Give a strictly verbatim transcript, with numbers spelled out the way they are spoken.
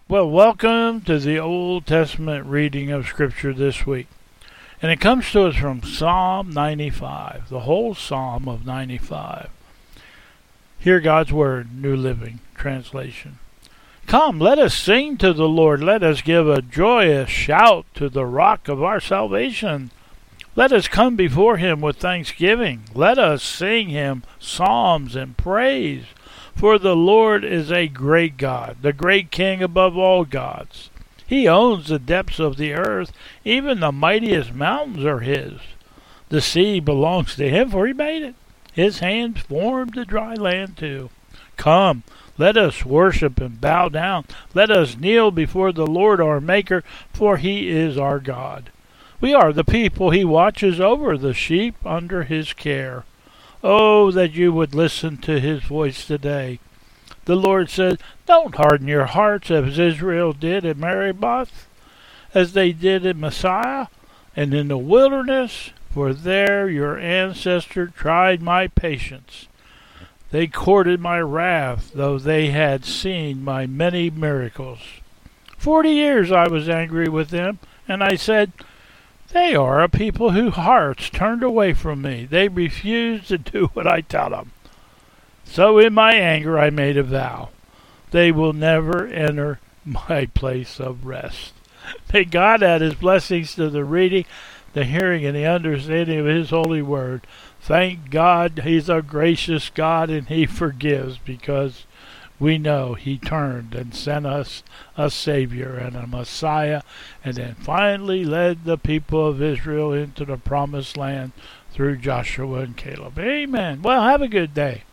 Well, welcome to the Old Testament reading of Scripture this week. And it comes to us from Psalm ninety-five, the whole Psalm of ninety-five. Hear God's Word, New Living Translation. Come, let us sing to the Lord. Let us give a joyous shout to the rock of our salvation. Let us come before him with thanksgiving. Let us sing him psalms and praise. For the Lord is a great God, the great King above all gods. He owns the depths of the earth. Even the mightiest mountains are his. The sea belongs to him, for he made it. His hands formed the dry land too. Come, let us worship and bow down. Let us kneel before the Lord our Maker, for he is our God. We are the people he watches over, the sheep under his care. Oh, that you would listen to his voice today. The Lord said, don't harden your hearts as Israel did at Meribah, as they did at Messiah, and in the wilderness, for there your ancestor tried my patience. They courted my wrath, though they had seen my many miracles. Forty years I was angry with them, and I said, they are a people whose hearts turned away from me. They refused to do what I tell them. So in my anger I made a vow. They will never enter my place of rest. May God add his blessings to the reading, the hearing, and the understanding of his holy word. Thank God he's a gracious God and he forgives, because we know he turned and sent us a Savior and a Messiah, and then finally led the people of Israel into the promised land through Joshua and Caleb. Amen. Well, have a good day.